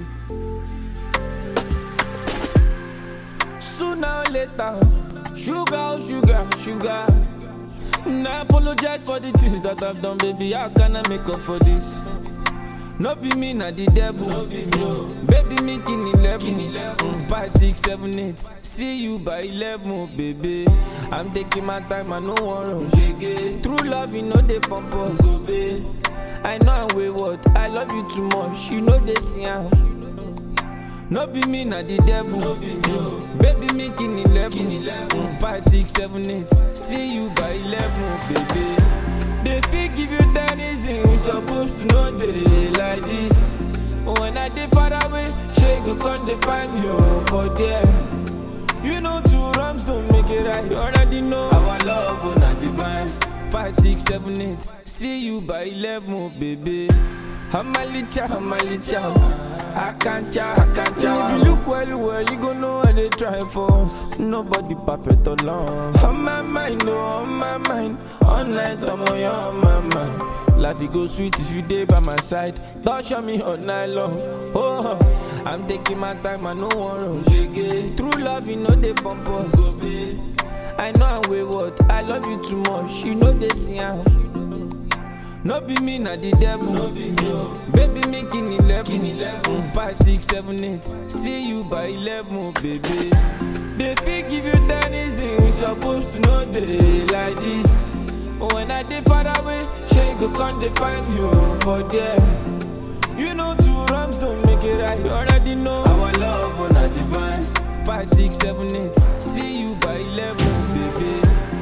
Sooner or later, sugar, oh sugar, sugar. I apologize for the things that I've done, baby. How can I make up for this? No be me, not the devil. No be me. Baby, me king 11. 5, 6, 7, 8. See you by 11, oh, baby. I'm taking my time, I no one rush. True love, you know they pump us. I know I'm wayward, I love you too much. You know they see how. No be me, not the devil. No be me. Baby, me king 11. 5, 6, 7, 8. See you by 11, oh, baby. They feel give you that easy, we supposed to know they like this. When I did far away, she go come they find you for there. You know 2 wrongs don't make it right. You already know our love will not divine. 5, 6, 7, 8. See you by 11, oh, baby. Hamalicha, I can't chow. If you look well, you gon' know how they try for us. Nobody perfect alone. On my mind, oh, on my mind. All night, I'm on my mind. Life it go sweet if you day by my side. Don't show me all night long. Oh, I'm taking my time, I no one rush. True love, you know they pump us. I know I'm wayward, I love you too much. You know they see how. No be me, not the devil. No be me. Baby, me king 11. 5, 6, 7, 8. See you by 11, oh, baby. They feel give you that easy, we supposed to know they like this. When I did far away, she go come they find you for there. You know 2 wrongs don't make it right. You already know our love will not divine. 5, 6, 7, 8. See you by 11, baby.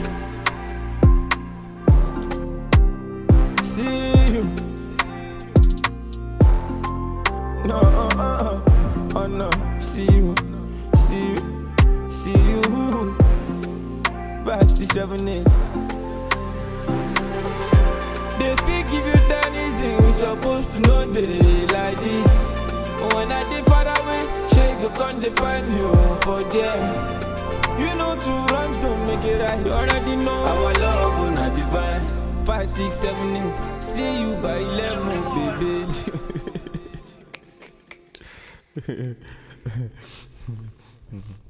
See you. No, oh no. See you. 5, 6, 7, 8. They feel give you that easy, we supposed to know they like this. When I did far away, she go come they find you for there. You know 2 wrongs don't make it right. You already know our love will not divine. 5, 6, 7, 8. See you by 11, baby.